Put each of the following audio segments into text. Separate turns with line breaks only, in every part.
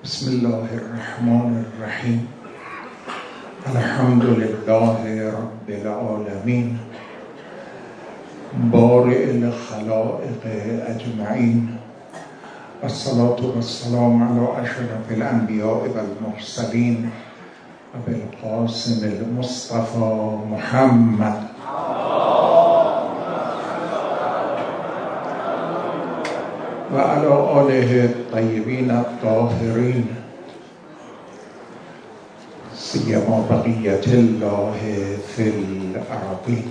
بسم الله الرحمن الرحیم. الحمد لله رب العالمین، بارئ الخلائق اجمعین، والصلاة والسلام علی اشرف الانبیاء والمرسلین و بالقاسم المصطفى محمد و علی آله الطیبین الطاهرین، سیما بقیة الله فی الارضین.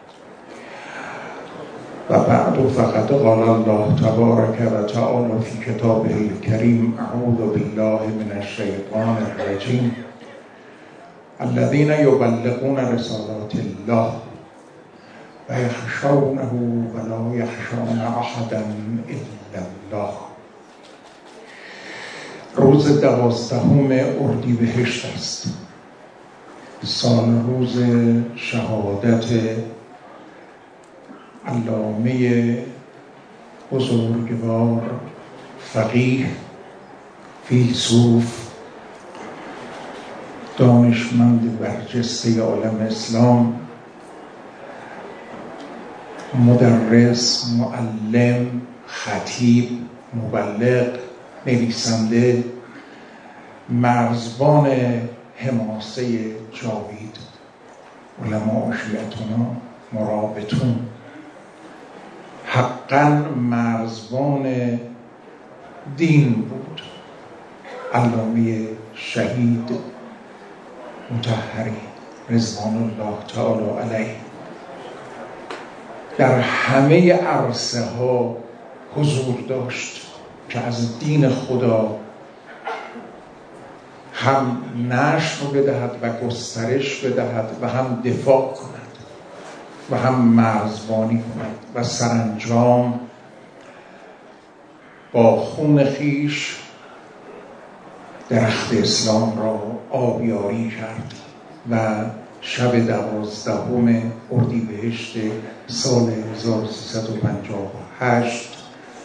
و بعد فقد قال الله تبارک و تعالی فی کتابه الکریم: اعوذ بالله من الشیطان الرجیم. الذین یبلغون رسالات الله و یخشونه و لا یخشون احدا الا الله. روز 12 اردیبهشت است، سال روز شهادت علامه بزرگوار، فقیه، فیلسوف، دانشمند برجسته عالم اسلام، مدرس، معلم، خطیب، مبلغ، نویسنده، مرزبان حماسه جاوید، علماء شیعتنا مرابطون، حقا مرزبان دین بود، علامه شهید مطهری رضوان الله تعالی علیه. در همه عرصه ها حضور داشت که از دین خدا هم نشر بدهد و گسترش بدهد و هم دفاع کند و هم مرزبانی کند و سرانجام با خون خویش درخت اسلام را آبیاری کرد و شب 12 اردیبهشت سال 1358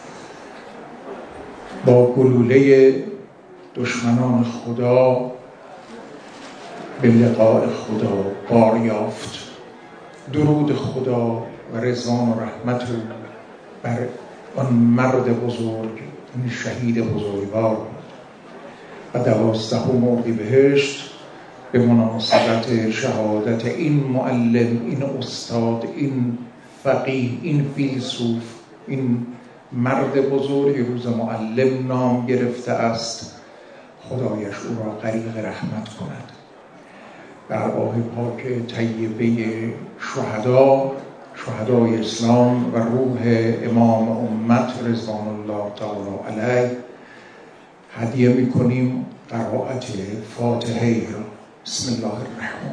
با گلوله دشمنان خدا به لقاء خدا بار یافت. درود خدا و رضوان و رحمت بر آن مرد بزرگ، این شهید بزرگوار. و 12 اردیبهشت به مناسبت شهادت این معلم، این استاد، این فقیه، این فیلسوف، این مرد بزرگ روز معلم نام گرفته است. خدایش او را غریق رحمت کند. در ارواح پاک طیبه شهدای اسلام و روح امام امت رضوان الله تعالی علیه هدیه می‌کنیم قرائت فاتحه را. بسم الله الرحمن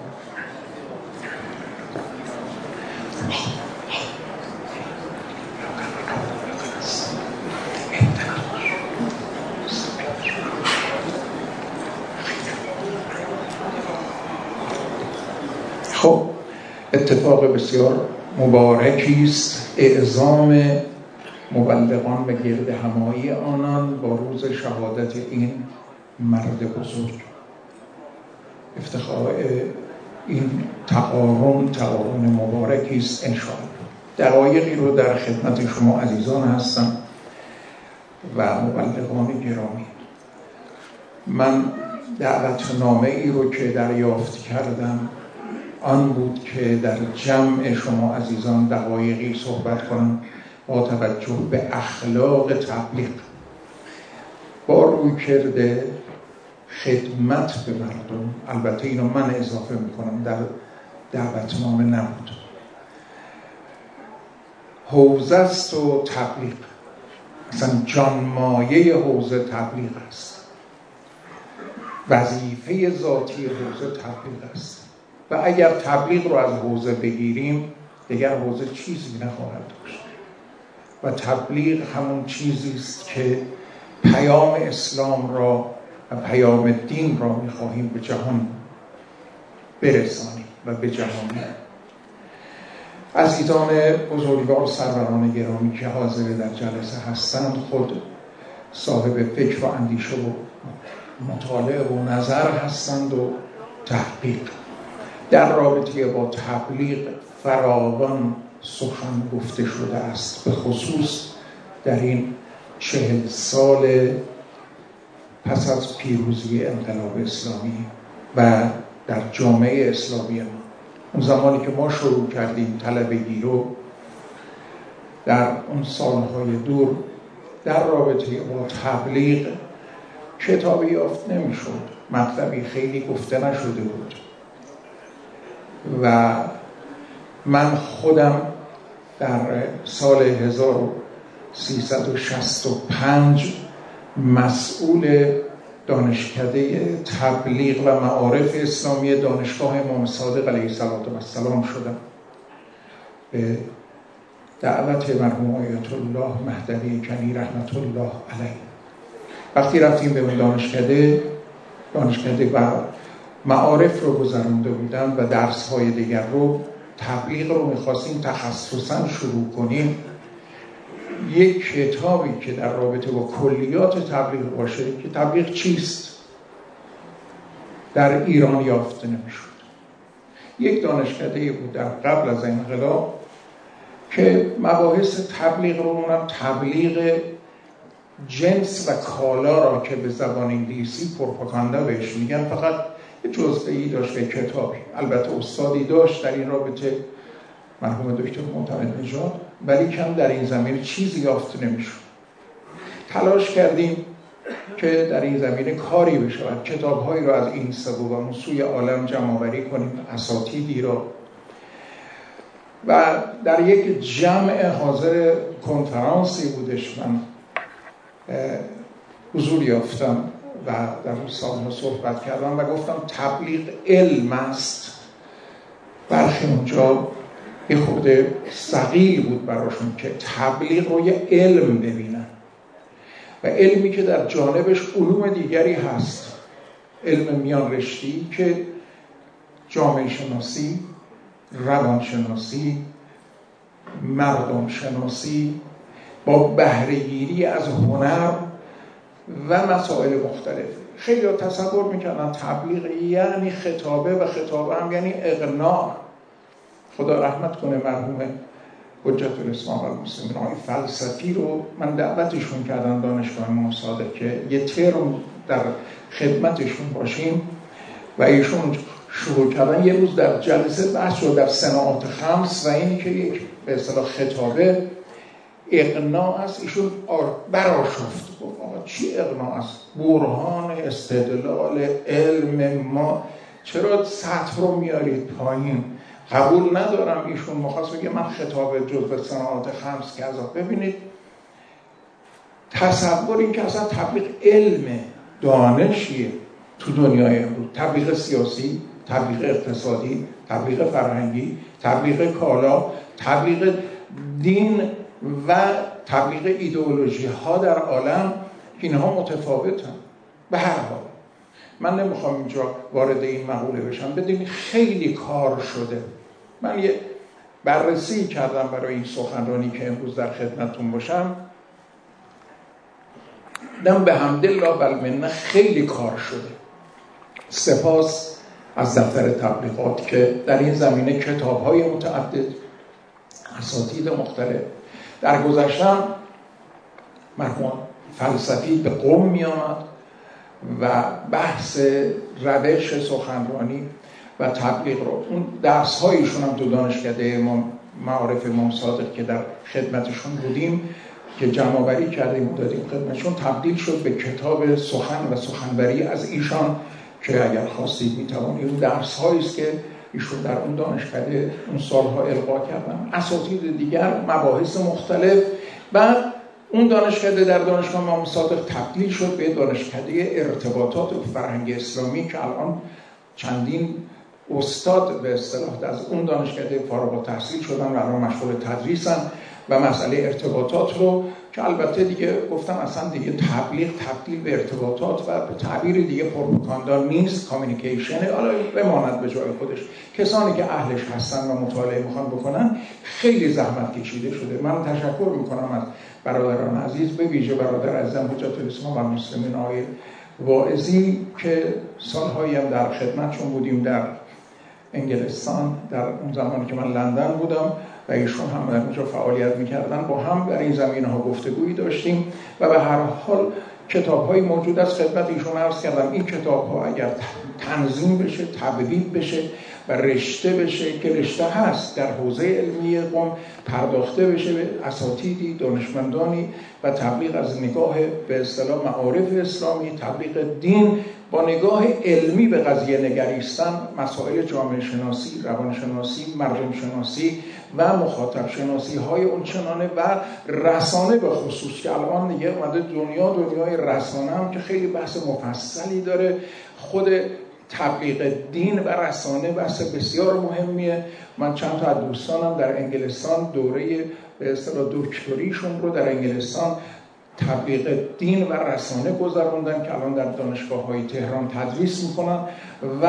الرحیم. خب، اتفاق بسیار مبارکی است اعزام مبلغان و گرد همایی آنان با روز شهادت این مرد بزرگ. افتخار این تقارن مبارکی است انشاءالله. دقایقی رو در خدمت شما عزیزان هستم و مبلغان گرامی. من دعوتنامه ای رو که دریافت کردم آن بود که در جمع شما عزیزان دقایقی صحبت کنم با توجه به اخلاق تبلیغ، با رویکرد خدمت به مردم. البته اینو من اضافه میکنم، در دعوتنامه نبود. حوزه است و تبلیغ اصلا جانمایه حوزه تبلیغ است. وظیفه ذاتی حوزه تبلیغ است و اگر تبلیغ رو از حوزه بگیریم دیگر حوزه چیزی نخواهد داشت. و تبلیغ همون چیزی است که پیام اسلام را و پیام دین را می‌خواهیم به جهان برسانیم و به جهانی. عزیزان بزرگوار، سروران گرامی که حاضر در جلسه هستند، خود صاحب فکر و اندیشه و مطالعه و نظر هستند و تحقیق. در رابطه با تبلیغ فراوان سخن گفته شده است، به خصوص در این 40 سال پس از پیروزی انقلاب اسلامی و در جامعه اسلامی ما. اون زمانی که ما شروع کردیم طلبگی رو در اون سالهای دور در رابطه با تبلیغ کتابی یافت نمی‌شد، مطلبی خیلی گفته نشده بود و من خودم در سال 1365 مسئول دانشکده تبلیغ و معارف اسلامی دانشگاه امام صادق علیه السلام شدم به دعوت مرحوم آیت الله مهدوی کنی رحمت الله علیه. وقتی رفتیم به اون دانشکده و معارف رو گذرانده بودم و درس‌های دیگر رو، تبلیغ رو می‌خواستیم تخصصاً شروع کنیم، یک کتابی که در رابطه با کلیات تبلیغ باشه که تبلیغ چیست در ایران یافته نمی‌شد. یک دانشکده بود در قبل از انقلاب که مباحث تبلیغ رو، اونم تبلیغ جنس و کالا را که به زبان انگلیسی پروپاگاندا بهش میگن، فقط یه جزئه‌ای داشت به کتابی. البته استادی داشت در این رابطه، مرحوم دکتر معتمد نژاد، ولی کم در این زمینه چیزی یافت نمیشد. تلاش کردیم که در این زمینه کاری بشود، کتاب‌هایی را از این سبو و موسوی عالم جمع‌آوری کنیم، اساتیدی را، و در یک جمع حاضر کنفرانسی بودش من حضور یافتم و در اون سالها صحبت کردم و گفتم تبلیغ علم است. برخی اونجا یه خورده ثقیل بود براشون که تبلیغ رو یه علم ببینن و علمی که در جانبش علوم دیگری هست، علم میان رشتی که جامعه شناسی، روانشناسی، مردم شناسی با بهره‌گیری از هنر و مسائل مختلف. خیلی تصور میکنن تبلیغ یعنی خطابه و خطابه هم یعنی اقناع. خدا رحمت کنه مرحوم حجت الاسلام و المسلمین آقای فلسفی رو من دعوتشون کردم دانشگاه امام صادق که یه ترم در خدمتشون باشیم و ایشون شروع کردن. یه روز در جلسه بحث شد در صناعات خمس و اینی که یک به اصطلاح خطابه اقناع است. ایشون برآشفت گفت آقا چی اقناع است؟ برهان، استدلال، علم، ما چرا سطح رو میارید پایین؟ قبول ندارم. ایشون مخواست بگه من خطاب جزء صناعات خمس که ازا ببینید تصور این که اصلا تبلیغ علم دانشیه تو دنیای امروز، تبلیغ سیاسی، تبلیغ اقتصادی، تبلیغ فرهنگی، تبلیغ کالا، تبلیغ دین و تبلیغ ایدئولوژی ها در عالم، اینها متفاوتن. به هر حال من نمیخوام اینجا وارد این مقوله بشم، بدونید خیلی کار شده. من یه بررسی کردم برای این سخنرانی که امروز در خدمتتون باشم، دم به حمدالله بالمنه خیلی کار شده. سپاس از دفتر تبلیغات که در این زمینه کتاب‌های متعدد، اساتید مختلف. در گذشتم مرحوم فلسفی به قم می آمد و بحث روش سخنرانی و تبلیغ رو، اون درس‌هایشون هم تو دانشکده معارف امام صادق که در خدمتشون بودیم که جمع‌آوری کردیم و دادیم خدمتشون، تبدیل شد به کتاب سخن و سخنوری از ایشان که اگر خواستید میتوانید. اون درس‌هایی است که ایشون در اون دانشکده اون سالها القا کردن، اساتید دیگر، مباحث مختلف. بعد اون دانشکده در دانشگاه امام صادق تبدیل شد به دانشکده ارتباطات و فرهنگ اسلامی که الان چندین استاد به اصطلاح از اون دانشکده فارغ التحصیل شدن و الان مشغول تدریسن و مسئله ارتباطات رو که البته دیگه گفتم اصلا دیگه تبلیغ تبدیل به ارتباطات و به تعبیر دیگه پروپاگاندا نیست، کامیونیکیشن، حالا بماند به جای خودش. کسانی که اهلش هستن و مطالعه میخوان بکنن خیلی زحمت کشیده شده. من تشکر میکنم از برادران عزیز، به ویژه برادر عزیزم حجت الاسلام و المسلمین آقای واعظی که سالهایی هم در خدمتشون بودیم در انگلستان، در اون زمانی که من لندن بودم و ایشون هم در اونجا فعالیت میکردن، با هم در این زمینه‌ها گفتگویی داشتیم و به هر حال کتاب‌هایی موجود است. خدمت ایشون عرض کردم این کتاب‌ها اگر تنظیم بشه، تبدیل بشه و رشته بشه که رشته هست در حوزه علمی قم، پرداخته بشه به اساتیدی، دانشمندانی و تبلیغ از نگاه به اصطلاح معارف اسلامی، تبلیغ دین با نگاه علمی به قضیه نگریستن، مسائل جامعه شناسی، روانشناسی، مردم شناسی و مخاطب شناسی های اون چنانه و رسانه به خصوص که الان دیگه اومده دنیای رسانه هم که خیلی بحث مفصلی داره. خود تبلیغ دین و رسانه بحث بسیار مهمیه. من چند تا از دوستانم در انگلستان دوره به اصطلاح دکتریشون رو در انگلستان تبلیغ دین و رسانه گذروندن که الان در دانشگاه‌های تهران تدریس میکنن و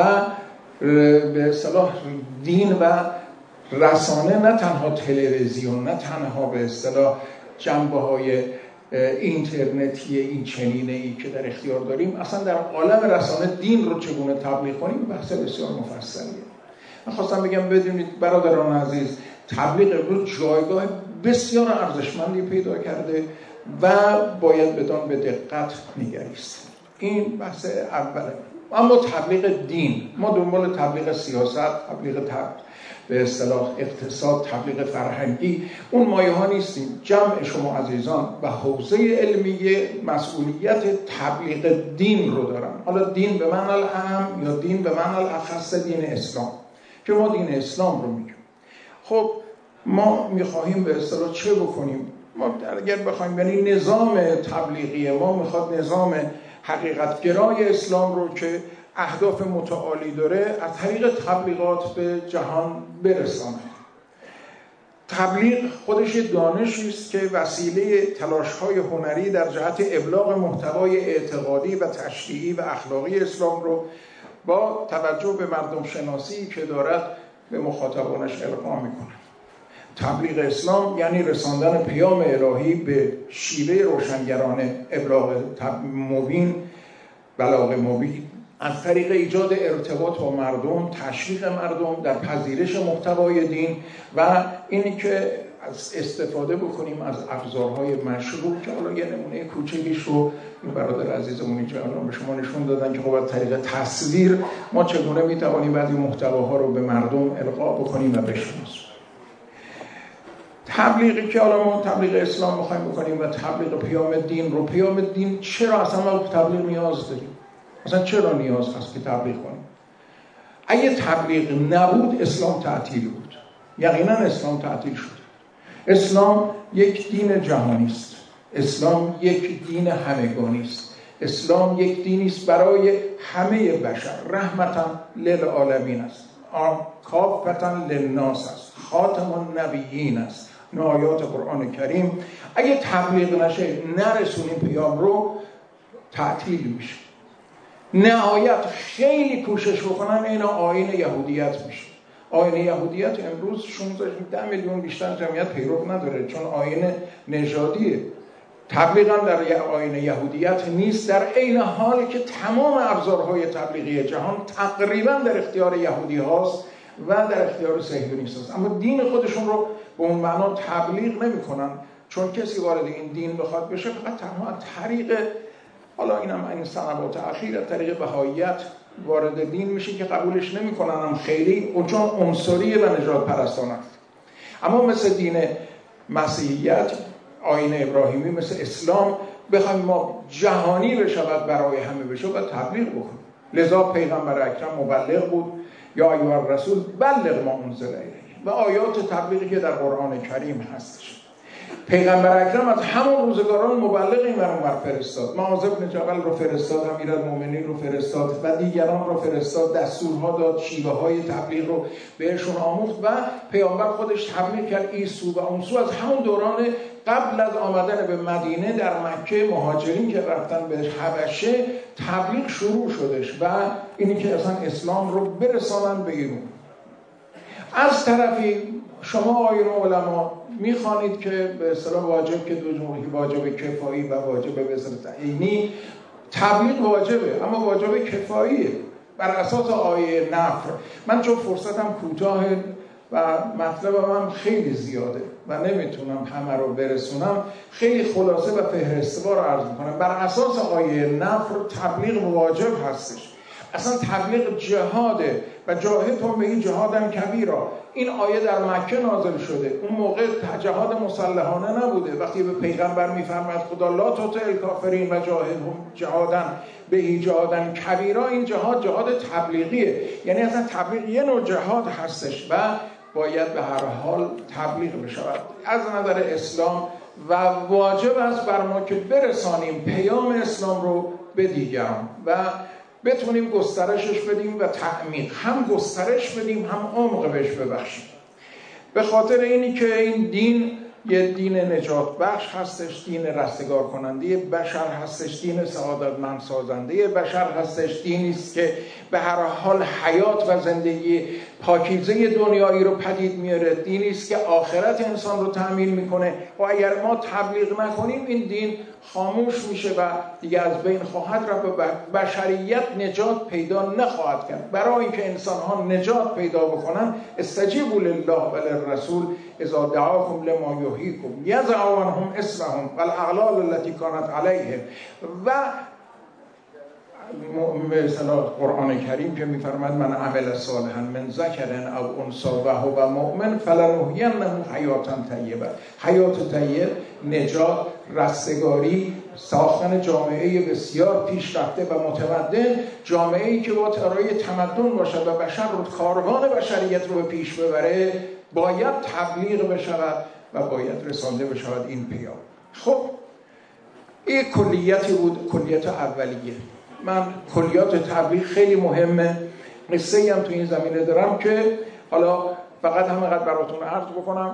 به اصطلاح دین و رسانه نه تنها تلویزیون، نه تنها به اصطلاح جنبه‌های اینترنتی این چنینه‌ای که در اختیار داریم، اصلا در عالم رسانه دین رو چگونه تبلیغ کنیم بحث بسیار مفصلیه. من خواستم بگم بدونید برادران عزیز، تبلیغ امروز جایگاه بسیار ارزشمندی پیدا کرده و باید بدان به دقت نگریست. این بحث اوله. اما تبلیغ دین، ما دنبال تبلیغ سیاست، تبلیغ به اصطلاح اقتصاد، تبلیغ فرهنگی، اون مایه ها نیستیم. جمع شما عزیزان و حوزه علمی مسئولیت تبلیغ دین رو دارن. حالا دین به معنی الاعم یا دین به معنی الاخص دین اسلام، که ما دین اسلام رو میگیم. خب ما میخواهیم به اصطلاح چه بکنیم؟ ما اگر بخوایم، یعنی نظام تبلیغی ما میخواد نظام حقیقتگرای اسلام رو که اهداف متعالی داره از طریق تبلیغات به جهان برسانه. تبلیغ خودش دانشی است که وسیله تلاش‌های هنری در جهت ابلاغ محتوای اعتقادی و تشریعی و اخلاقی اسلام رو با توجه به مردم شناسی که دارد به مخاطبانش القا میکنه. تبلیغ اسلام یعنی رساندن پیام الهی به شیوه روشنگرانه، ابلاغ مبین، بلاغ مبین، از طریق ایجاد ارتباط با مردم، تشویق مردم در پذیرش محتوای دین و اینی که استفاده بکنیم از ابزارهای مشروع که حالا یه نمونه کوچیکیش رو این برادر عزیزمون اینجا به شما نشون دادن که خب از طریق تصویر ما چگونه میتوانیم بعضی محتواها رو به مردم القا بکنیم و بشناسیم. تبلیغی که حالا ما تبلیغ اسلام می‌خوایم بکنیم و تبلیغ پیام دین رو، پیام دین چرا اصلا ما تبلیغ نیاز داریم؟ اصلا چرا نیاز هست که تبلیغ کنیم؟ اگه تبلیغ نبود اسلام تعطیل بود. یقینا اسلام تعطیل شد. اسلام یک دین جهانی است. اسلام یک دین همگانی است. اسلام یک دینی است برای همه بشر، رحمتا للعالمین است، کافتا للناس است، خاتم النبیین است. این آیات قرآن کریم اگه تبلیغ نشه، نرسونیم پیام رو، تعطیل میشه. نهایت خیلی کوشش بکنن این آیین یهودیت میشه. آیین یهودیت امروز 16 میلیون بیشتر جمعیت پیرو نداره چون آیین نژادیه. تبلیغ هم در آیین یهودیت نیست، در عین حالی که تمام ابزارهای تبلیغی جهان تقریبا در اختیار یهودی هاست و در اختیار صهیونیست هست، اما دین خودشون رو به اون معنا تبلیغ نمی کنن. چون کسی وارد این دین بخواد بشه فقط تنها طریق، حالا اینم این سنوات اخیر، از طریق بهاییت وارد دین میشه که قبولش نمیکنن هم خیلی، چون عنصریه و نژاد پرستانه است. اما مثل دین مسیحیت، آیین ابراهیمی، مثل اسلام بخوایم ما جهانی بشود، برای همه بشه و تبلیغ بکنیم. لذا پیغمبر اکرم مبلغ بود، یا ایها الرسول بلغ ما انزل الیک، و آیات تبلیغی که در قرآن کریم هستش. پیغمبر اکرم از همون روزگاران مبلغ این ور فرستاد. معاذ بن جبل رو فرستاد، امیرالمومنین رو فرستاد و دیگران رو فرستاد، دستورها داد، شیوه‌های تبلیغ رو بهشون آموخت و پیامبر خودش تبلیغ کرد این سو و اون سو. از همون دوران قبل از آمدن به مدینه در مکه مهاجرین که رفتن به حبشه تبلیغ شروع شدش و اینی که اصلا اسلام رو برسانن به ایران. از طرفی شما آیین علما میخوانید که به اصطلاح واجب که دو جمهوری، واجب کفایی و واجب به اصطلاح عینی، تبلیغ واجبه، اما واجب کفاییه بر اساس آیه نفر. من چون فرصتم کوتاهه و مطلبم هم خیلی زیاده و نمیتونم همه رو برسونم، خیلی خلاصه و فهرسته‌وار عرض میکنم. بر اساس آیه نفر تبلیغ واجب هستش. اصلا تبلیغ جهاده و جاهدهم به این جهادن کبیرا. این آیه در مکه نازل شده، اون موقع جهاد مسلحانه نبوده. وقتی به پیغمبر میفرماید خدا لا تطع الکافرین و جاهدهم جهادن به جهادن کبیرا، این جهاد تبلیغیه. یعنی اصلا تبلیغ یه نوع جهاد هستش و باید به هر حال تبلیغ بشود از نظر اسلام و واجب است بر ما که برسانیم پیام اسلام رو به دیگران و بتونیم گسترشش بدیم و تعمیق، هم گسترش بدیم هم عمق بهش ببخشیم. به خاطر اینی که این دین یه دین نجات بخش هستش، دین رستگار کننده بشر هستش، دین سعادتمند سازنده بشر هستش، دینی است که به هر حال حیات و زندگی پاکیزه دنیایی رو پدید میاره، دینی است که آخرت انسان رو تأمین میکنه و اگر ما تبلیغ نکنیم این دین خاموش میشه و دیگه از بین خواهد رفت و بشریت نجات پیدا نخواهد کرد. برای اینکه انسان ها نجات پیدا بکنن استجیبوا لله و للرسول اذا دعاکم لما یحییکم یضع عنهم اصرهم والاغلال التي كانت علیهم. و مثلا قرآن کریم که میفرماید من عمل صالحا من ذکر او انثی و هو مؤمن فلنحیینه حیاتا طیبه. حیات طیب، نجات، رستگاری، ساختن جامعه بسیار پیشرفته و متمدن، جامعه‌ای که با طرای تمدن باشد و بشر رو کاروان بشریت رو به پیش ببره، باید تبلیغ بشود و باید رسانده بشود این پیام. خب این کلیتی بود، کلیت اولیه. من کلیات تبلیغ خیلی مهمه، قصه‌ای هم تو این زمینه دارم که حالا فقط همینقدر براتون عرض بکنم.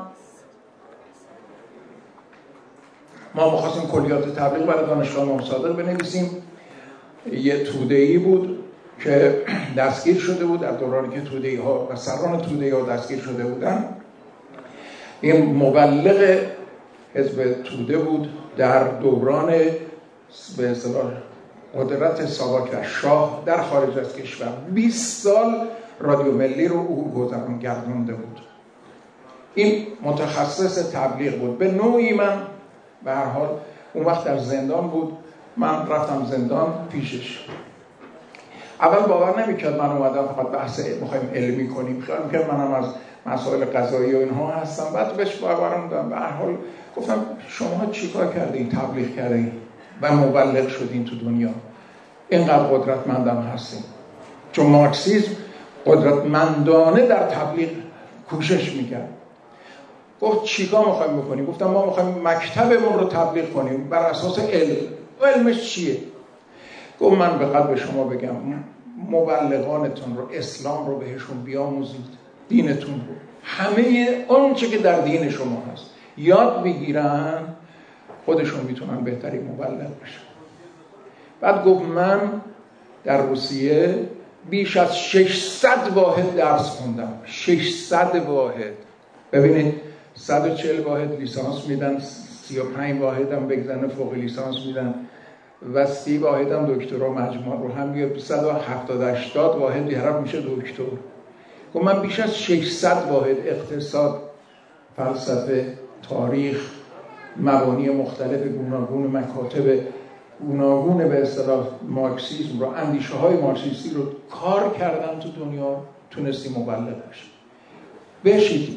ما می‌خواستیم کلیات تبلیغ برای دانشگاه امام صادق بنویسیم. یه توده‌ای بود که دستگیر شده بود در دورانی که توده‌ها و سران توده‌ها دستگیر شده بودن. این مبلغ حزب توده بود در دوران به اصطلاح قدرت ساواک و شاه در خارج از کشور. 20 سال رادیو ملی رو او گردونده بود. این متخصص تبلیغ بود. به نوعی من به هر حال اون وقت در زندان بود، من رفتم زندان پیشش. اول باور نمی‌کرد من اومدم فقط بحث می‌خوایم علمی کنیم، خیال می‌کرد منم از مسائل قضایی و اینها هستم. بعد بهش باورم دادم. به هر حال گفتم شما چیکار کردین؟ تبلیغ کردین و مبلغ شدین تو دنیا، اینقدر قدرتمندم هستین. چون مارکسیسم قدرتمندانه در تبلیغ کوشش میکرد. گفت چیکار میخوایم بکنیم؟ گفتم ما میخوایم مکتبمون رو تبلیغ کنیم بر اساس علم. و علمش چیه؟ گفت من فقط به شما بگم مبلغانتون رو، اسلام رو بهشون بیاموزید، دینتون رو، همه اون چه که در دین شما هست یاد بگیرن، خودشون میتونن بهتری مبلغ بشن. بعد گفت من در روسیه بیش از 600 واحد درس خوندم. 600 واحد. ببینید 140 واحد لیسانس میدن، 35 واحد هم بگذنه فوق لیسانس میدن و 30 واحد هم دکترا مجموع رو هم بیاد 170-80 واحد طرف میشه دکتر. گفت من بیش از 600 واحد اقتصاد، فلسفه، تاریخ، مبانی مختلف گوناگون مکاتب گوناگون به اصطلاح مارکسیسم رو، اندیشه های مارکسیستی رو کار کردن تو دنیا، تونستی مبلغ بشید.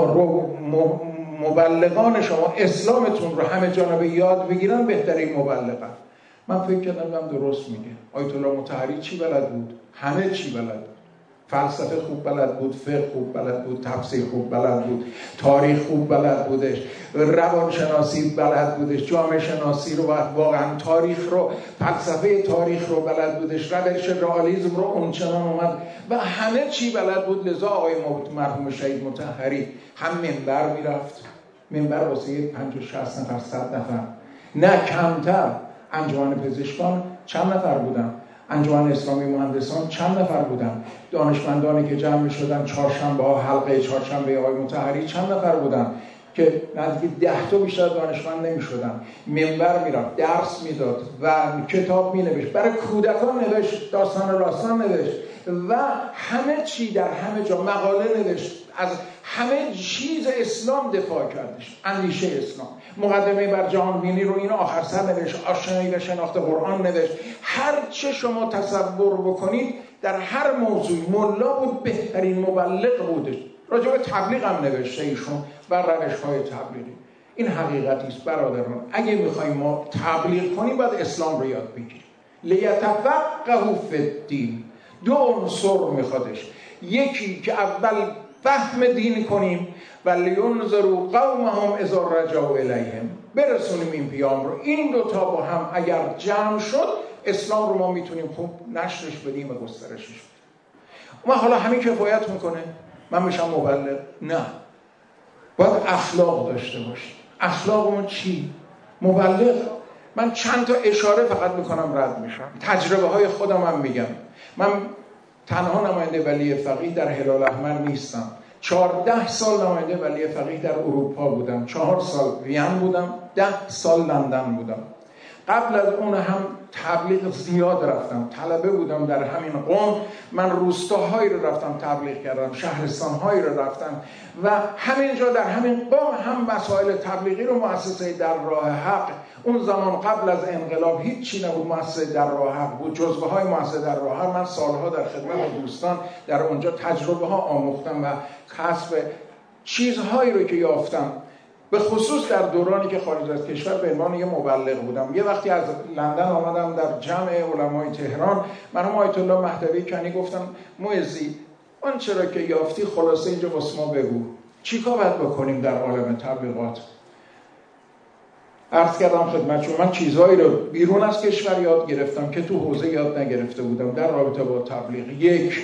مبلغان شما اسلامتون رو همه جانبه یاد بگیرن، بهترین مبلغن. من فکر کردم درست میگه. آیت الله مطهری چی بلد بود؟ همه چی بلد بود. فلسفه خوب بلد بود، فقه خوب بلد بود، تفسیر خوب بلد بود، تاریخ خوب بلد بودش، روانشناسی بلد بودش، جامعه شناسی رو، واقعا تاریخ رو، فلسفه تاریخ رو بلد بودش، روش رئالیسم رو اونچنان اومد و همه چی بلد بود. لذا آقای مرحوم شهید مطهری هم منبر میرفت، منبر واسه 50-60 نفر 100 نفر نه کمتر. انجمن پزشکان چند نفر بودن؟ انجمن اسلامی مهندسان چند نفر بودن؟ دانشمندانی که جمع شدن چهارشنبه ها، حلقه چهارشنبه آقای مطهری چند نفر بودن؟ که نزدیک 10 تا بیشتر دانشمند نمی‌شدن، منبر میرفت، درس میداد و کتاب مینوشت، برای کودکان نوشت، داستان راستان نوشت و همه چی در همه جا مقاله نوشت، از همه چیز اسلام دفاع کردش، اندیشه اسلام، مقدمه بر جهان بینی رو این آخر سر نوشت، آشنایی به شناخت قرآن نوشت. هر چه شما تصور بکنید در هر موضوع ملا بود، بهترین مبلغ بودش. راجع به تبلیغ هم نوشته ایشون و روش‌های تبلیغی. این حقیقتی است برادران. اگه می‌خوایم ما تبلیغ کنیم باید اسلام رو یاد بگیریم. لیتفقهوا فی الدین. 2 عنصر میخوادش. یکی که اول فهم دین کنیم و لینذروا قومهم اذا رجعوا الیهم، برسونیم این پیام رو. این 2 تا با هم اگر جمع شد اسلام رو ما میتونیم خوب نشرش بدیم و گسترشش بدیم. ما حالا همین کفایت میکنه من میشم مبلغ؟ نه، باید اخلاق داشته باشیم. اخلاقمون چی؟ مبلغ. من چند تا اشاره فقط میکنم رد میشم، تجربه های خودم هم میگم. من تنها نماینده ولی فقیه در هلال احمر نیستم. 14 سال نماینده ولی فقیه در اروپا بودم. 4 سال وین بودم، 10 سال لندن بودم. قبل از اون هم تبلیغ زیاد رفتم، طلبه بودم در همین قم. من روستاهایی رو رفتم تبلیغ کردم، شهرستانهایی رو رفتم و همینجا در همین قم هم مسائل تبلیغی رو مؤسسه در راه حق، اون زمان قبل از انقلاب هیچی نبود، مؤسسه در راه حق بود، جزوه های مؤسسه در راه حق. من سالها در خدمت دوستان در اونجا تجربه ها آموختم و کسب چیزهایی رو که یافتم، به خصوص در دورانی که خارج از کشور به عنوان یه مبلغ بودم. یه وقتی از لندن آمدم در جمع علمای تهران، مرحوم آیت الله مهدوی کنی گفتم موعظی اون چرا که یافتی خلاصه اینجا واسه ما بگو، چیکار باید بکنیم در عالم تبلیغات. عرض کردم خدمتشون من چیزهایی رو بیرون از کشور یاد گرفتم که تو حوزه یاد نگرفته بودم در رابطه با تبلیغ. 1،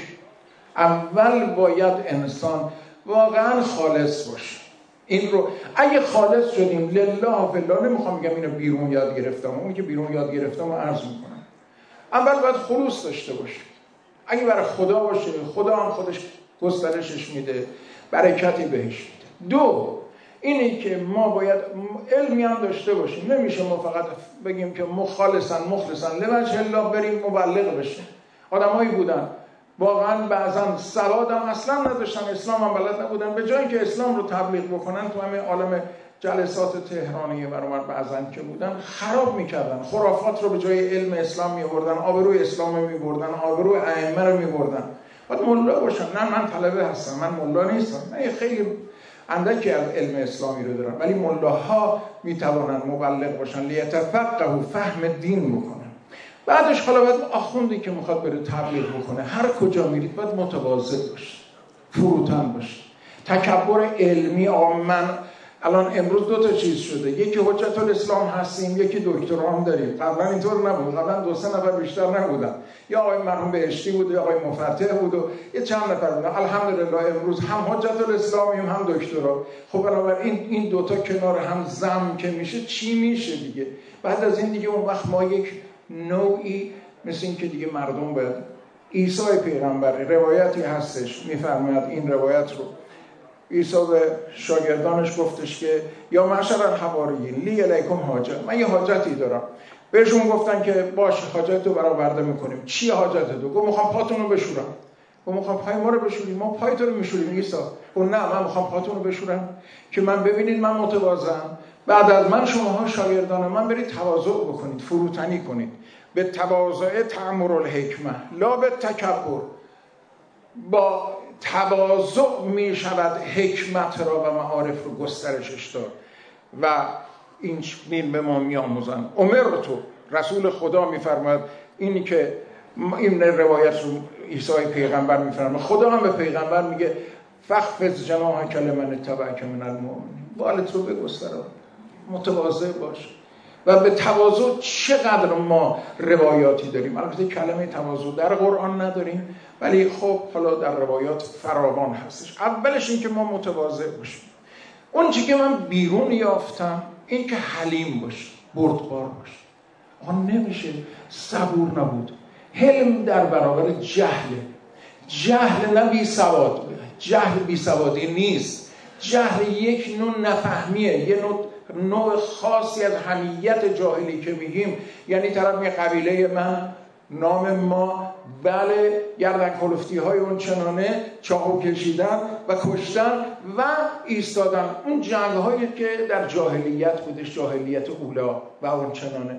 اول باید انسان واقعا خالص باشه. این رو اگه خالص شدیم لله فالله، نمیخوام بگم اینو بیرون یاد گرفتم، اون که بیرون یاد گرفتم رو عرض میکنم. اول باید خلوص داشته باشه. اگه برای خدا باشه، خدا هم خودش گسترشش میده، برکتی بهش میده. 2، اینی که ما باید علمی هم داشته باشیم. نمیشه ما فقط بگیم که مخلصن لوجه الله بریم مبلغ بشیم. آدمایی بودن واقعا بعضا سواد هم اصلا نداشتن، اسلام هم بلد نبودن، به جایی که اسلام رو تبلیغ بکنن تو همه عالم جلسات تهرانی برامر بعضا که بودن خراب میکردن، خرافات رو به جای علم اسلام میبردن، آبروی اسلام رو میبردن، آبروی ائمه رو میبردن. باید ملا باشن. نه من طلبه هستم، من ملا نیستم، من خیلی اندکی از علم اسلامی رو دارم، ولی ملاها میتوانن مبلغ باشن، لیتفقهوا، فهم دین بکنن. بعدش حالا باید آخوندی که میخواد بره تبلیغ بکنه هر کجا میرید باید متواضع باشه، فروتن باشه. تکبر علمی من الان امروز 2 تا چیز شده، یکی حجت الاسلام هستیم، یکی دکترا هم داریم. قبلا اینطور نبود، قبلا 2-3 نفر بیشتر نبودن، یا آقای مرحوم بهشتی بود یا آقای مفتح بود و یه چند نفر بودن. الحمدلله امروز هم حجت الاسلامیم هم دکترا. خب بنابراین این 2 تا کنار هم ضم که میشه چی میشه دیگه؟ بعد از این دیگه اون وقت ما یک نوعی مثل این که دیگه مردم باید عیسی پیغمبر، روایتی هستش میفرماید، این روایت رو عیسی به شاگردانش گفتش که یا معشر الحواریین لی الیکم حاجت، من یه حاجتی دارم. بهشون گفتن که باشه حاجتو برآورده میکنیم. چی حاجتتو؟ گفت میخوام پاتون رو بشورم. گفت میخوام پای ما رو بشوریم؟ ما پای تو رو میشوریم عیسی. گفت نه من میخوام پاتون رو بشورم که من ببینید من متواضعم، بعد از من شماها شاگردان من برید تواضع بکنید، فروتنی کنید. به تواضع تعمر الحکمه لا به تکبر. با تواضع می شود حکمت را و معارف رو گسترشش داد و این به ما می آموزن. امرتو، رسول خدا می فرماید، اینی که این روایت رو عیسی پیغمبر می فرماید، خدا هم به پیغمبر میگه فخفض جناحک لمن اتبعک من المؤمنین، بالت رو بگستر، متواضع باش. و به تواضع چقدر ما روایاتی داریم. البته کلمه تواضع در قرآن نداریم، ولی خب حالا در روایات فراوان هستش. اولش این که ما متواضع باشیم. اون چی که من بیرون یافتم این که حلیم باش، بردبار باش. آن نمیشه صبور نبود. حلم در برابر جهل نه بی سواد. جهل بی سوادی نیست. جهل یک نوع نفهمیه، یه نوع خاصی از حمیت جاهلی که میگیم. یعنی طرف میگه قبیله من، نام ما، بله، گردن کلفتی های اون چنانه، چاقو کشیدن و کشتن و ایستادن. اون جنگ هایی که در جاهلیت بودش، جاهلیت اولا و اون چنانه.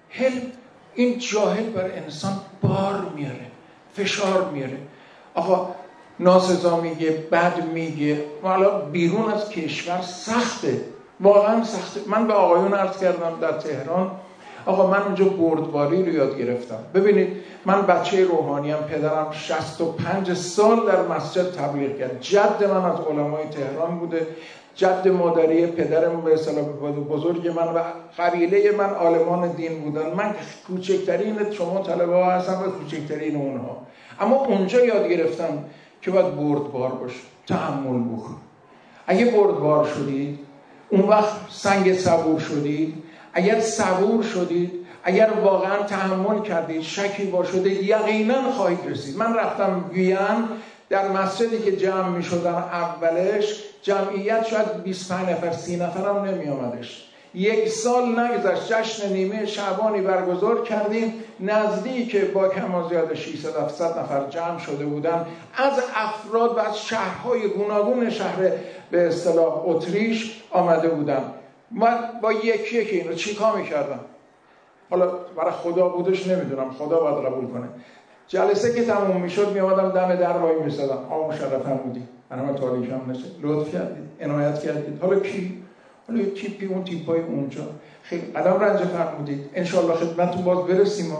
این جاهل بر انسان بار میاره، فشار میاره. آقا ناسزا میگه، بد میگه. حالا بیرون از کشور سخته، واقعا سخته. من به آقایون عرض کردم در تهران، آقا من اونجا بردباری رو یاد گرفتم. ببینید من بچه روحانیم، پدرم 65 سال در مسجد تبلیغ کرد. جد من از علمای تهران بوده، جد مادری پدرم به اصطلاح بزرگ من و قبیله من عالمان دین بودن. من کوچکترین شما طلبه ها هستم و کوچکترین اونها. اما اونجا یاد گرفتم که باید بردبار باشه، تحمل بکن. اگه بردبار شدید، اون وقت سنگ صبور شدید. اگر صبور شدید، اگر واقعا تحمل کردید، شکی باشده، یقینا خواهید رسید. من رفتم وین، در مسجدی که جمع می شدن اولش جمعیت شاید 25 نفر 30 نفر هم نمی آمدش. 1 سال نگذشت جشن نیمه شعبانی برگزار کردیم، نزدیک با کم و زیاد 600-700 نفر جمع شده بودن از افراد و از شهرهای گوناگون شهر به اصطلاح اتریش آمده بودن. من با یکی اینو چیکار میکردم؟ حالا برای خدا بودش نمیدونم، خدا باید قبول کنه. جلسه که تموم میشد میامدم دم در وای میسادم. آقا مشرف فرمودی، من تاریخم نشه، لطف کردید، عنایت کردید. حالا کی؟ حالا یه تیپی، اون تیپای اونجا خیلی قدم رنج فرمودید، انشالله خدمتتون باز برسیم.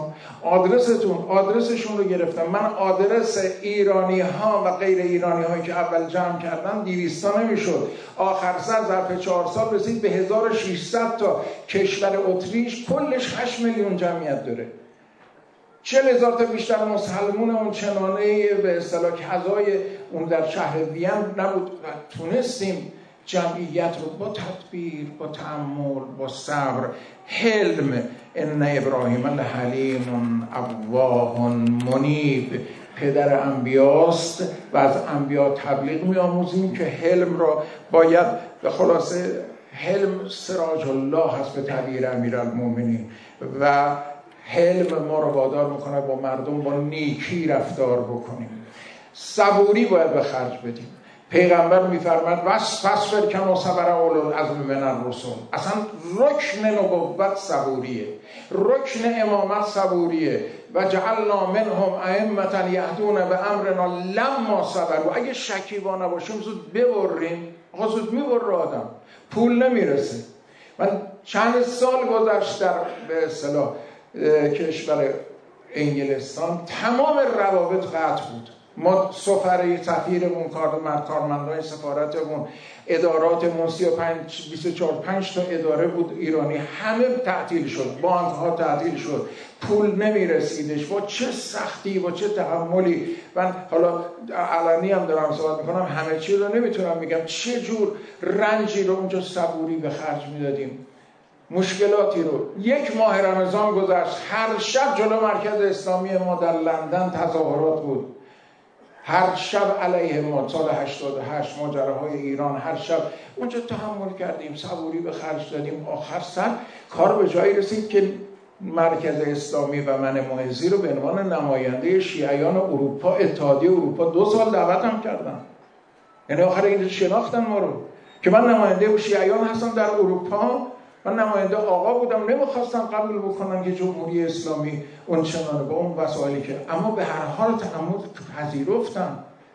آدرسشون رو گرفتم. من آدرس ایرانی ها و غیر ایرانی هایی که اول جمع کردن 200 تا نمیشد. آخر سر ظرف 4 سال رسید به 1600 تا. کشور اتریش کلش 8 میلیون جمعیت داره. 40,000 تا بیشتر مسلمون اون چنانه به اصطلاح کذای اون در شهر وین نبود و تونستیم جمعیت رو با تدبیر، با تأمل، با صبر، حلم. ان ابراهیم لحلیم اواه منیب، پدر انبیاست و از انبیا تبلیغ می‌آموزیم که حلم را باید به خلاصه حلم سراج الله هست به تعبیر امیرالمومنین و حلم ما رو وادار میکنه با مردم با نیکی رفتار بکنیم. صبوری باید به خرج بدیم. پیغمبر میفرماد فصبر کما صبر اولوالعزم من الرسل. اصلا رکن نبوت صبوریه، رکن امامت صبوریه. و جعلنا منهم ائمة یهدون بامرنا لما صبروا. اگه شکیبا نباشیم زود ببریم. آقا زود میبره آدم، پول نمیرسه. من چند سال گذشت در به اصطلاح کشور انگلستان تمام روابط قطع بود. ما سفره سفیرمون، کارمندان سفارتمون، اداراتمون 24-5 تا اداره بود ایرانی، همه تعطیل شد. بانک ها تعطیل شد، پول نمیرسیدش. با چه سختی، با چه تحملی. من حالا علنی هم دارم صحبت میکنم، همه چی رو نمیتونم میگم، چه جور رنجی رو اونجا صبوری به خرج میدادیم، مشکلاتی رو. 1 ماه رمضان گذشت، هر شب جلو مرکز اسلامی ما در لندن تظاهرات بود. هر شب علیه ما، سال 88 ماجراهای ایران، هر شب اونجا تحمل کردیم، صبوری به خرج دادیم. آخر سر کار به جایی رسید که مرکز اسلامی و من معزی رو به عنوان نماینده شیعیان اروپا، اتحادیه اروپا 2 سال دعوتم کردن. یعنی آخر این شناختن ما رو که من نماینده شیعیان هستم در اروپا. من نماینده آقا بودم، نمیخواستم قبول بکنم که جمهوری اسلامی اون چنانه با اون وسایلی که، اما به هر حال تحمل پذیرفتم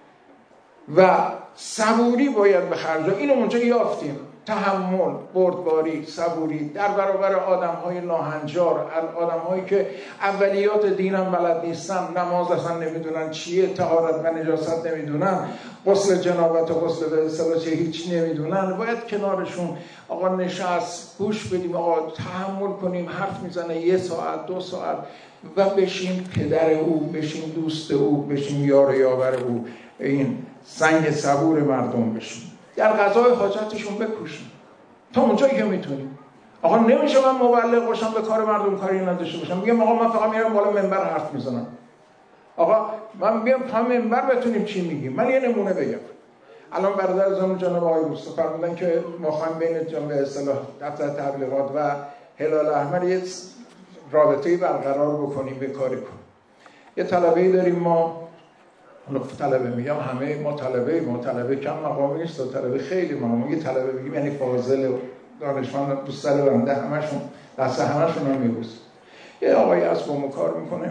و صبوری باید به خرج. اینو اونجا یافتیم، تحمل، بردباری، صبوری در برابر آدم‌های ناهنجار، آدم‌هایی که اولیات دین هم بلد نیستن، نماز اصلا نمیدونن چیه، طهارت و نجاست نمیدونن، غسل جنابت و غسل به هیچ نمیدونن. باید کنارشون آقا نشست، گوش بدیم، آقا تحمل کنیم. حرف میزنه 1 ساعت 2 ساعت و بشیم پدر او، بشیم دوست او، بشیم یار و یاور او، این سنگ صبور مردم بشیم، در قضای حاجتشون بکوشیم تا اونجایی که میتونیم. آقا نمیشه من مبلغ باشم به کار مردم کاری نداشته باشم، میگم آقا من فقط میرم بالا منبر حرف میزنم. آقا من بیام تا منبر بتونیم چی میگیم. من یه نمونه بگم. الان برادرزان جناب آقای روستا فرمودن که ما خواهیم بین جناب به اصطلاح دفتر تبلیغات و هلال احمر یه رابطه‌ای برقرار بکنیم، به کاری کنیم. یه طلبه‌ای داریم ما، طلبه میگم همه ما طلبه کم مقامی نیست، طلبه خیلی مقامی. یه طلبه بگیم یعنی فاضل و دانشمند دوست داره بنده، همشون دست همشون هم میبوسه. یه آقایی از با ما کار میکنه،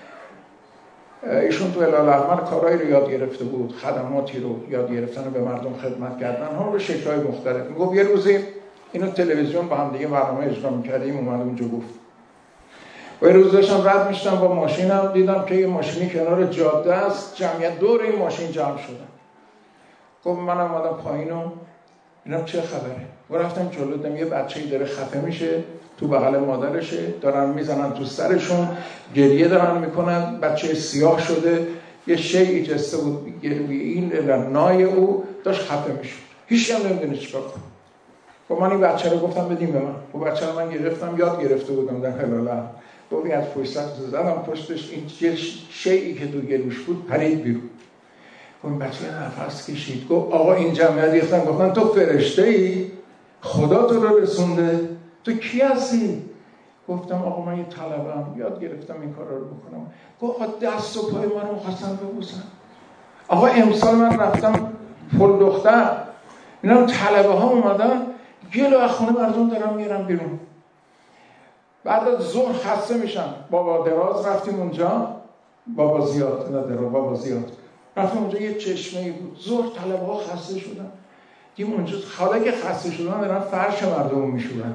ایشون تو هلال احمر کارهایی رو یاد گرفته بود، خدماتی رو یاد گرفتن و به مردم خدمت کردن ها به شکل‌های مختلف. میگفت یه روزی اینو تلویزیون با هم دیگه برنامه اجرا می‌کردیم، اومد اونجا گفت و یه روز داشتم رد میشتم با ماشینم، دیدم که یه ماشینی کنار جاده است، جمعیت دور این ماشین جمع شدن. گفت منم اومدم پایین و اینا چه خبره؟ و رفتم جلو، دیدم یه بچه‌ای داره خفه میشه، تو بغل مادرشه، دارن میزنن تو سرشون، گریه دارن میکنن، بچه سیاه شده، یه شیئی جسته بود گریه، این نای او داشت خفه میشه، هیچ هم نمیدونه چیکار کنه. خب من این بچه رو گفتم بدیم به من. خب بچه رو من گرفتم، یاد گرفته بودم در هلاله. گفت از پشت سر زدم پشتش، این شیئی که تو گلوش بود پرید بیرون. خب این بچه نفس کشید، گفت آقا این جمعیت ریختن، گفتن تو فرشته‌ای؟ خدا تو رو رسونده؟ تو کی هستی؟ گفتم آقا من یه طلبه‌ام، یاد گرفتم این کارا رو بکنم. گفت آقا دست و پای منو می‌خواستن ببوسن. آقا امسال من رفتم پل دختر، اینا طلبه ها اومدن گلو از خونه مردم دارن میرن بیرون. بعد از ظهر خسته میشن، بابا دراز رفتیم اونجا، بابا زیاد رفتیم اونجا، یه چشمه‌ای بود. ظهر طلبه ها خسته شدن، دیدیم اونجا حالا که خسته شدن دارن فرش مردم میشورن.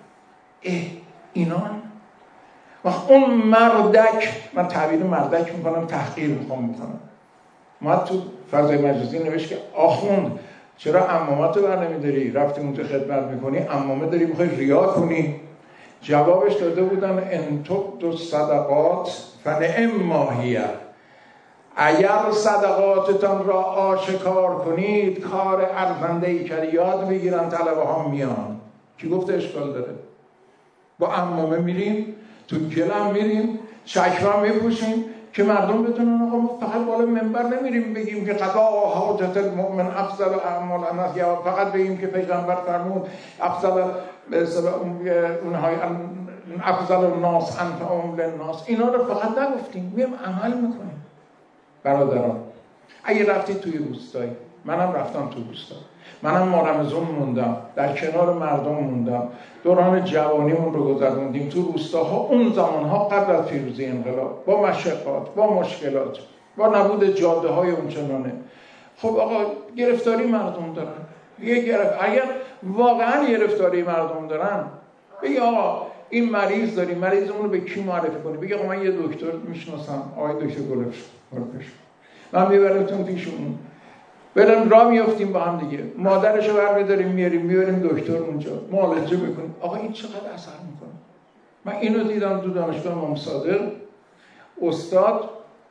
اینان و اون مردک، من تعبیر مردک میکنم، تحقیر میخوام بکنم. ما تو فضای مجازی نوشت که آخوند چرا عمامتو بر نمیداری؟ رفتی اونجا خدمت میکنی، عمامه داری میخوای ریا کنی؟ جوابش داده بودن ان تبدوا صدقات فنعم ما هی، اگر صدقاتتان را آشکار کنید کار ارزنده‌ای که یاد بگیرن طلبه ها میان. کی گفته اشکال داره؟ با عمامه میریم، تو گلم میریم، چکمه میپوشیم که مردم بدونن آقا ما فقط بالا منبر نمیریم بگیم که قضا حاجت المؤمن افضل اعمال الناس، یا فقط بگیم که پیغمبر فرمود افضل اونهای افضل الناس انفعهم للناس. اینا رو فقط نگفتیم، میام عمل میکنیم. برادران اگه رفتید توی روستایی، منم رفتم تو روستا، منم مارمزون موندم، در کنار مردم موندم، دوران جوانیمون رو گذروندیم تو روستاها. اون زمانها قبل از پیروزی انقلاب، با مشقات، با مشکلات، با نبود جاده های اونچنانه. خب آقا گرفتاری مردم دارن، اگر واقعا گرفتاری مردم دارن، بگی آقا این مریض داری، مریضمون رو به کی معرفی کنی؟ بگی آقا من یه دکتر میشناسم، آقای دکتر گلفش، من میبرمتون پیشون، بریم راه میافتیم با هم دیگه، مادرشو برمی‌داریم میاریم دکتر اونجا معالجه میکنیم. آقا این چقدر اثر میکنه؟ من اینو دیدم تو دانشگاه امام صادق، استاد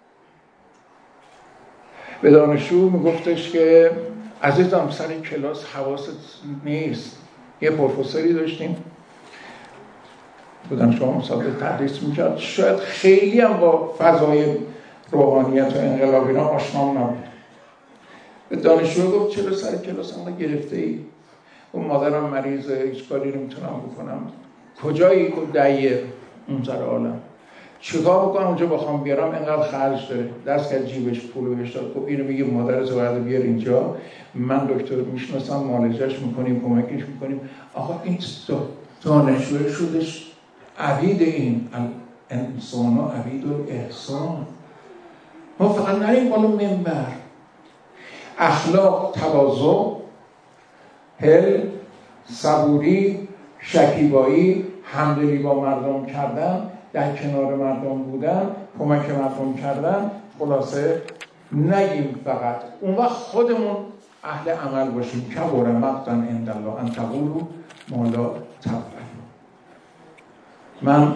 به دانشجو میگفتش که عزیزم سر کلاس حواست نیست. یه پروفسوری داشتیم تو دانشگاه امام صادق تدریس میکرد، شاید خیلی هم با فضای روحانیت و انقلاب اینا آشنا نبود. به دانشجو گفت چرا سر کلاس انقدر گرفته ای؟ اون مادرم مریضه، هیچ کاری نمیتونم بکنم. کجایی؟ گفت دعیه اون سر عالم. چیکار بکنم اونجا بخوام بیارم؟ انقدر خرج داره. دست کرد جیبش پول بهش داد، گفت اینو میگه مادرت بعد بیار اینجا، من دکتر میشناسم، معالجهش میکنیم، کمکش میکنیم. آقا این دانشجو شدش عبید این انسان و عبید الاحسان. ما فقط نریم بالا منبر. اخلاق، تواضع، حلم، صبوری، شکیبایی، همدلی با مردم کردن، در کنار مردم بودن، کمک مردم کردن. خلاصه نگیم فقط، اون وقت خودمون اهل عمل باشیم. کبر مقتا عند الله ان تقولوا ما لا تفعلون. من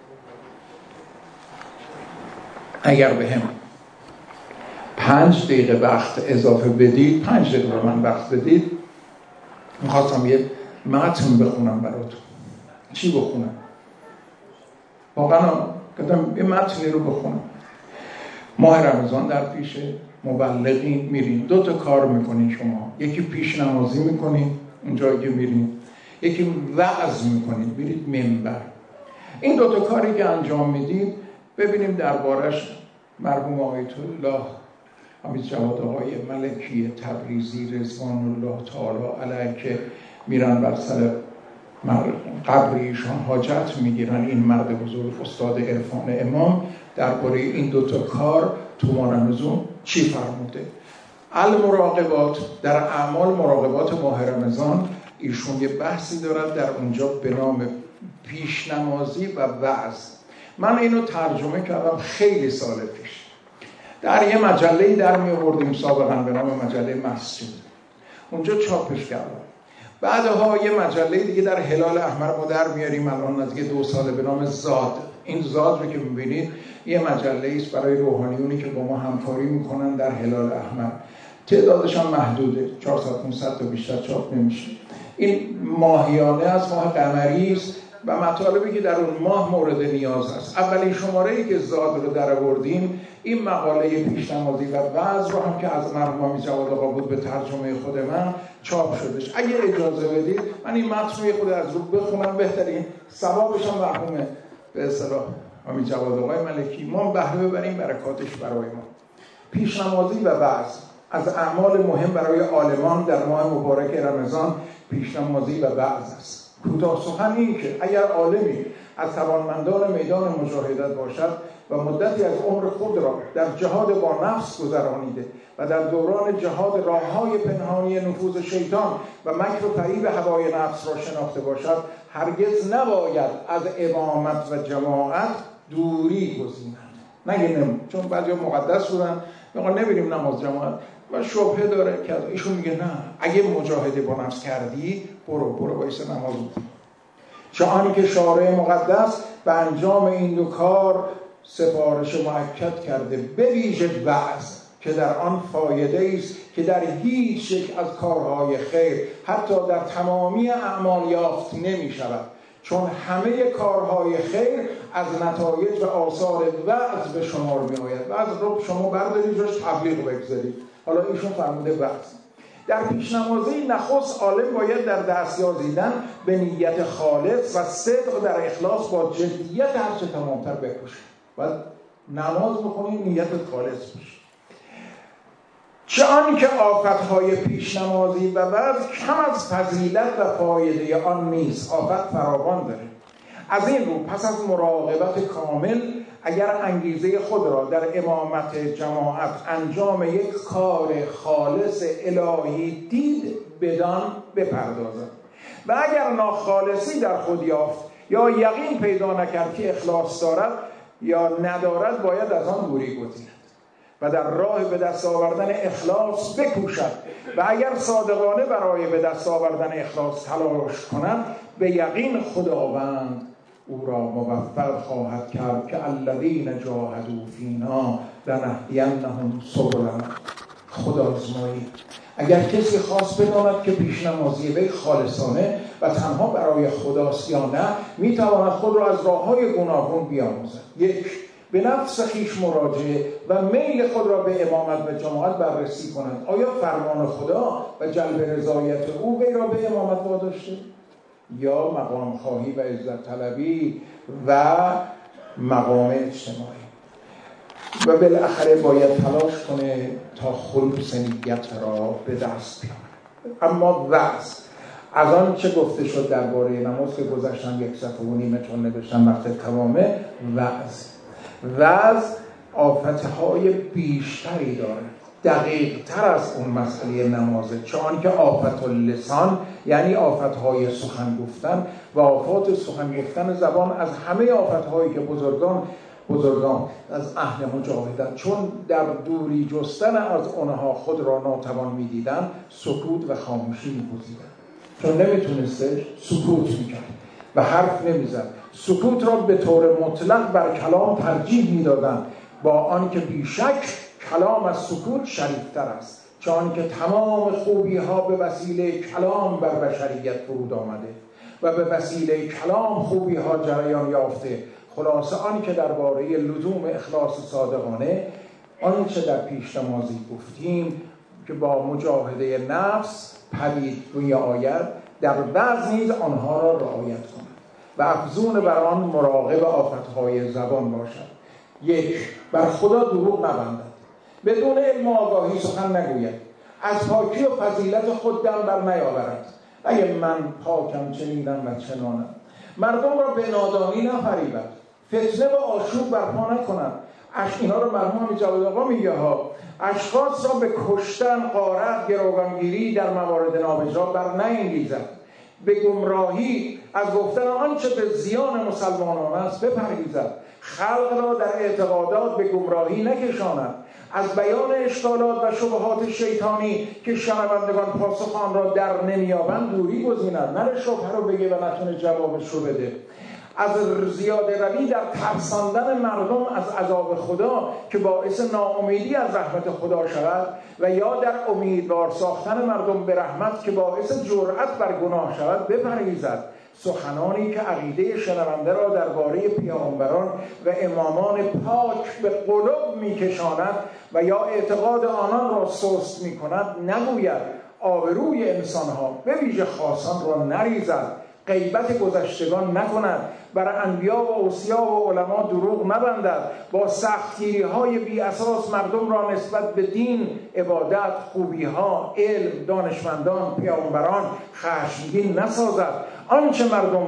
اگر بهم 5 دقیقه وقت اضافه بدید، 5 دقیقه به من وقت بدید، میخواستم یه متن بخونم براتون. چی بخونم؟ واقعا گفتم یه متنی رو بخونم. ماه رمضان در پیشه، مبلغین، میرین 2 تا کار میکنین شما. یکی پیش نمازی میکنین اونجایی که میرین، یکی وعظ میکنین، میرید منبر. این 2 تا کاری که انجام میدید ببینیم دربارش مرحوم آیت الله حمید جواد آقای ملکی تبریزی رضوان الله تعالی علیه که میرن بر سر قبر ایشان حاجت میگیرن، این مرد بزرگ استاد عرفان امام درباره این 2 تا کار تو ماه رمضان چی فرموده. المراقبات، در اعمال مراقبات ماه رمضان ایشون یه بحثی دارد در اونجا به نام پیش نمازی و وعظ. من اینو ترجمه کردم خیلی سال پیش، در یه مجله‌ای در می آوردیم سابقا به نام مجله مسجد، اونجا چاپش کردم. بعدها یه مجله دیگه در هلال احمر ما در میاریم الان نزدیک 2 ساله به نام زاد. این زاد رو که میبینید یه مجله است برای روحانیونی که با ما همکاری میکنن در هلال احمر. تعدادش هم محدوده، 400-500 تا بیشتر چاپ نمیشه. این ماهیانه از ماه قمری است و مطالبی که در اون ماه مورد نیاز است. اولین شماره‌ای که زاد رو در آوردیم این مقاله پیشنمازی و وعظ رو هم که از مرحوم جواد آقا بود به ترجمه خود من چاپ شدش. اگه اجازه بدید من این متن رو خود از رو بخونم، بهترین ثوابش هم مرحوم به اصطلاح حمید جواد آقای ملکی ما بهره ببریم برکاتش برای ما. پیشنمازی و وعظ از اعمال مهم برای عالمان در ماه مبارک رمضان پیشنمازی و وعظ است. کوتاه سخن این که اگر عالمی از توانمندان میدان مجاهدت باشد و مدتی از عمر خود را در جهاد با نفس گذرانیده و در دوران جهاد راه‌های پنهانی نفوذ شیطان و مکر و فریب هوای نفس را شناخته باشد، هرگز نباید از امامت و جماعت دوری گزیند. نگیم چون بعضی مقدس بودن میگن نمیریم نماز جماعت و شبهه داره که ایشون میگه نه، اگه مجاهده با نفس کردی برو وایس نماز بکن. چون که شارع مقدس به انجام این 2 کار سفارش مؤکد کرده، به ویژه وعظ که در آن فایده است که در هیچ یک از کارهای خیر حتی در تمامی اعمال یافت نمی شود، چون همه کارهای خیر از نتایج و آثار وعظ به شمار می آید. وعظ رو شما بردارید جاش تبلیغ بگذارید. حالا ایشون فرموده وعظ. در پیشنمازی نخست عالم باید در دستیازیدن به نیت خالص و صدق در اخلاص با جدیت هرچه تمامتر بکوشه. باید نماز بخونید نیت خالص باشه. چه آن که آفتهای پیشنمازی و وعظ کم از فضیلت و فایده آن نیست، آفت فراوان داره. از این رو پس از مراقبت کامل اگر انگیزه خود را در امامت جماعت انجام یک کار خالص الهی دید بدان بپردازد و اگر ناخالصی در خود یافت یا یقین پیدا نکرد که اخلاص دارد یا ندارد باید از آن دوری گزیند و در راه به دست آوردن اخلاص بکوشد و اگر صادقانه برای به دست آوردن اخلاص تلاش کند به یقین خداوند او را موفق خواهد کرد که الذین جاهدوا فینا لنهدینهم سبلنا. خداآزمایی اگر کسی خواست بداند که پیشنمازی وی خالصانه و تنها برای خداست یا نه، میتواند خود را از راه‌های گوناگون بیاموزد. 1. به نفس خویش مراجعه و میل خود را به امامت و جماعت بررسی کنند. آیا فرمان خدا و جلب رضایت او وی را به امامت واداشته یا مقام خواهی و عزت طلبی و مقام اجتماعی؟ و بالاخره باید تلاش کنه تا خلوص نیت را به دست بیاره. اما وعظ از آن چه گفته شد درباره نماز که گذاشتم 1.5 صفحه چون نوشتم وقت تمامه، وعظ آفتهای بیشتری داره، دقیق تر از اون مسئله نمازه، چون که آفت اللسان یعنی آفتهای سخن گفتن و آفات سخن گفتن زبان از همه آفتهایی که بزرگان از اهل مجاهدت چون در دوری جستن از اونها خود را ناتوان می‌دیدند سکوت و خاموشی می‌گزیدند، چون نمیتونسته سکوت می‌کرد و حرف نمی‌زد. سکوت را به طور مطلق بر کلام ترجیح می‌دادند، با آنکه بیشک کلام از سکوت شریفتر است، چون که تمام خوبی‌ها به وسیله کلام بر بشریت فرود آمده و به وسیله کلام خوبی‌ها جریان یافته. خلاصه آن که درباره لزوم اخلاص صادقانه آنچه در پیش نمازی گفتیم که با مجاهده نفس پدید روی آید، در وعظ نیز آنها را رعایت کند و افزون بر آن مراقب آفتهای زبان باشد. 1. بر خدا دروغ نبندد، بدون علم و آگاهی سخن نگوید، از پاکی و فضیلت خود دم بر نیاورد. اگه من پاکم چنینم و چنانم. مردم را به نادانی نفریبد، فتنه و آشوب برپا نکند. اینا رو مرحوم جواد آقا میگه ها، اشخاص را به کشتن، غارت، گروگانگیری در موارد نابجا بر نینگیزد، به گمراهی از گفتن آنچه به زیان مسلمانان است بپرهیزد، خلق را در اعتقادات به گمراهی نکشاند، از بیان اشکالات و شبهات شیطانی که شنوندگان پاسخ آن را در نمیابند دوری گزیند. نره شبهه رو بگه و نتونه جوابش رو بده. از زیاده روی در ترساندن مردم از عذاب خدا که باعث ناامیدی از رحمت خدا شود و یا در امیدوار ساختن مردم به رحمت که باعث جرأت بر گناه شود بپرهیزد. سخنانی که عقیده شنونده را درباره پیامبران و امامان پاک به قلوب میکشاند و یا اعتقاد آنان را سست میکند نگوید. آبروی انسانها به ویژه خاصان را نریزد. غیبت گذشتگان نکند. بر انبیا و اوصیا و علما دروغ نبندد. با سختگیری‌های بی اساس مردم را نسبت به دین، عبادت، خوبی‌ها، علم، دانشمندان، پیامبران خشمگین نسازد. آنچه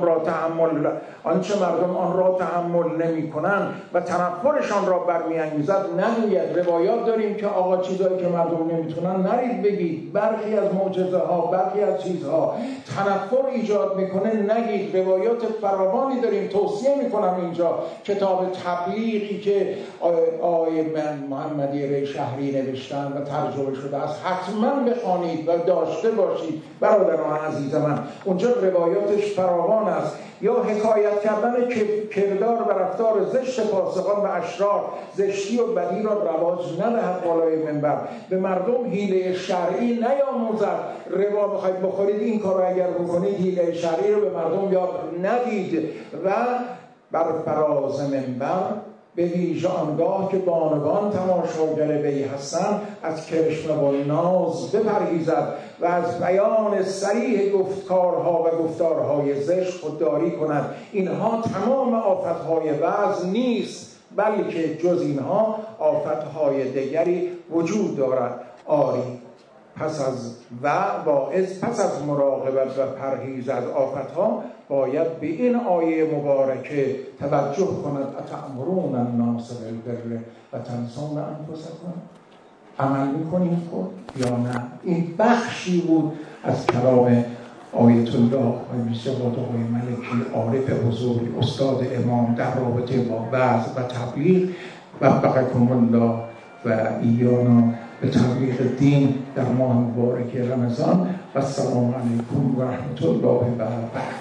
مردم آن را تحمل نمی‌کنند و تنفرشان را برمی‌انگیزد نگوید. روایات داریم که آقا چیزایی که مردم نمی‌تونن نرید بگید. برخی از معجزه‌ها، برخی از چیزها تنفر ایجاد می‌کنه نگید. روایات فراوانی داریم. توصیه می‌کنم اینجا کتاب تبلیغی که آقای محمدی ری شهری نوشتن و ترجمه شده است حتما بخوانید و داشته باشید برادران عزیز من. اونجا روایاتش فراوان است. یا حکایت کردن کردار و رفتار زشت فاسقان و اشرار، زشتی و بدی را رواج ندهد بالای منبر. به مردم حیله شرعی نیاموزد. ربا بخواید بخورید این کار را اگر بکنید حیله شرعی رو به مردم یاد ندید. و بر فراز منبر به ویژه آنگاه که بانوان تماشاگر وی هستند از کرشمه و ناز بپرهیزد و از بیان صریح گفتارها و گفتارهای زشت خودداری کند. اینها تمام آفتهای وعظ نیست، بلکه جز اینها آفتهای دیگری وجود دارد. آری پس از واعظ، پس از مراقبت و پرهیز از آفتها باید به این آیه مبارکه توجه کند. اتأمرون الناس بالبر و تنسون انفسکم. عمل میکنیم خود یا نه؟ این بخشی بود از کلام آیت الله آقای جواد آقای ملکی عارف بزرگ، استاد امام در رابطه با وعظ و تبلیغ. وفقکم الله و ایانا به تبلیغ دین در ماه مبارک رمضان. و السلام علیکم و رحمت الله و برکاته.